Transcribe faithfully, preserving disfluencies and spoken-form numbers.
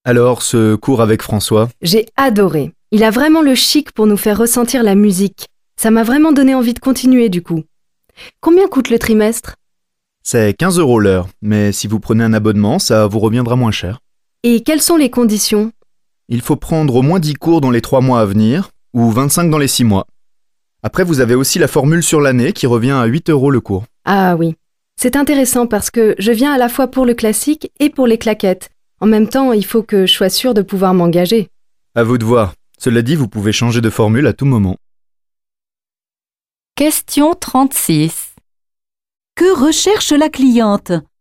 Alors, ce cours avec François? J'ai adoré. Il a vraiment le chic pour nous faire ressentir la musique. Ça m'a vraiment donné envie de continuer du coup. Combien coûte le trimestre? C'est quinze euros l'heure, mais si vous prenez un abonnement, ça vous reviendra moins cher. Et quelles sont les conditions? Il faut prendre au moins dix cours dans les trois mois à venir, ou vingt-cinq dans les six mois. Après, vous avez aussi la formule sur l'année qui revient à huit euros le cours. Ah oui. C'est intéressant parce que je viens à la fois pour le classique et pour les claquettes. En même temps, il faut que je sois sûre de pouvoir m'engager. À vous de voir. Cela dit, vous pouvez changer de formule à tout moment. Question trente-six. Que recherche la cliente?